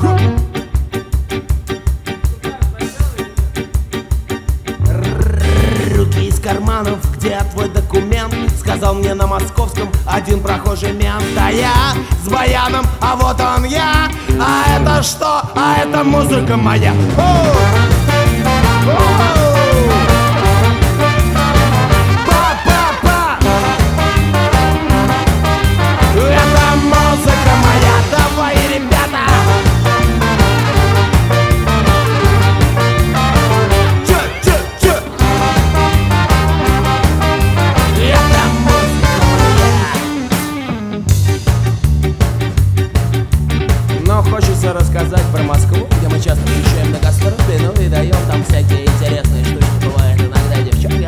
Руки из карманов, где твой документ? Сказал мне на московском один прохожий мент. А я с баяном, а вот он я. А это что? А это музыка моя. Па-па-па! Это музыка моя. Давай, ребята! Чё? Это музыка моя. Но хочется рассказать про Москву, где мы часто приезжаем на гастроли, ну и даем там всякие интересные штуки. Бывает иногда девчонки.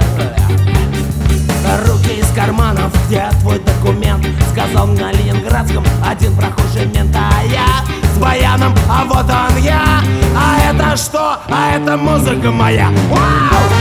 Руки из карманов, где твой документ? Сказал на ленинградском один прохожий мент. А я с баяном, а вот он я. А это что? А это музыка моя. Вау!